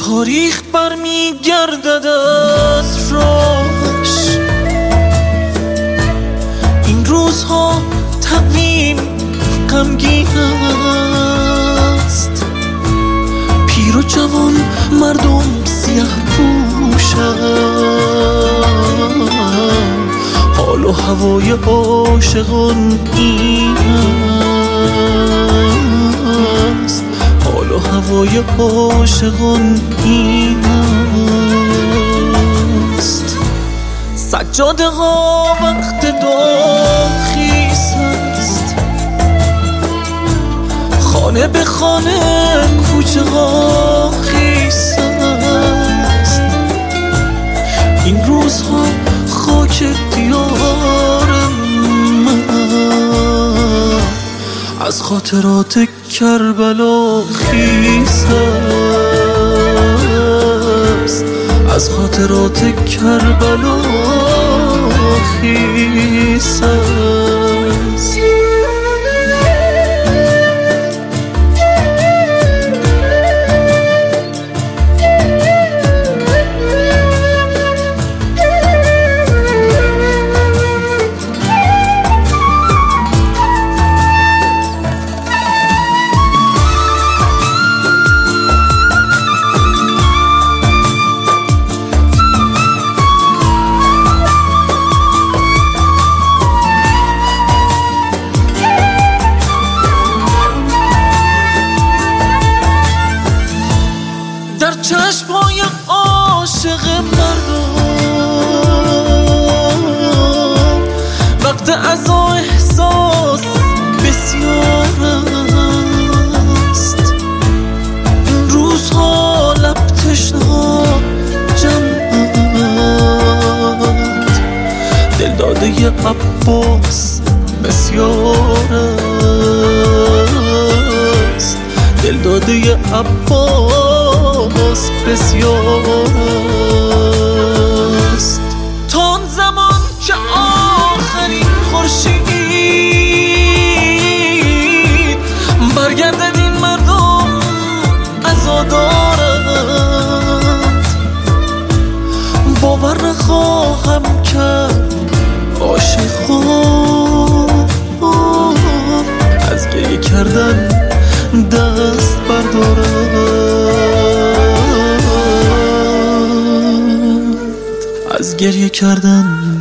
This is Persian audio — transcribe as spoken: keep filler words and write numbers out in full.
تاریخ برمیگردد از راهش. این روزها تقویم غمگین است، پیر و جوان مردم سیاه پوشند. حال و هوای عاشقان این است، حال و هوای عاشقان این است. سجاده ها وقت داخیز است، خانه به خانه کوچه ها خیس است. این روزها خاک دیار من از خاطرات کربلا خیس است، از خاطرات کربلا خیس است. در چشم‌های عاشق مردم وقت عزا احساس بسیار است. این روزها لب تشنه جمعند، دلداده عباس بسیار است، دلداده عباس بسیار است. تا آن زمان که آخرین خورشید برگردد این مردم عزادارند. باور نخواهم کرد عاشقان از گریه کردن دست بردارند، از گریه کردن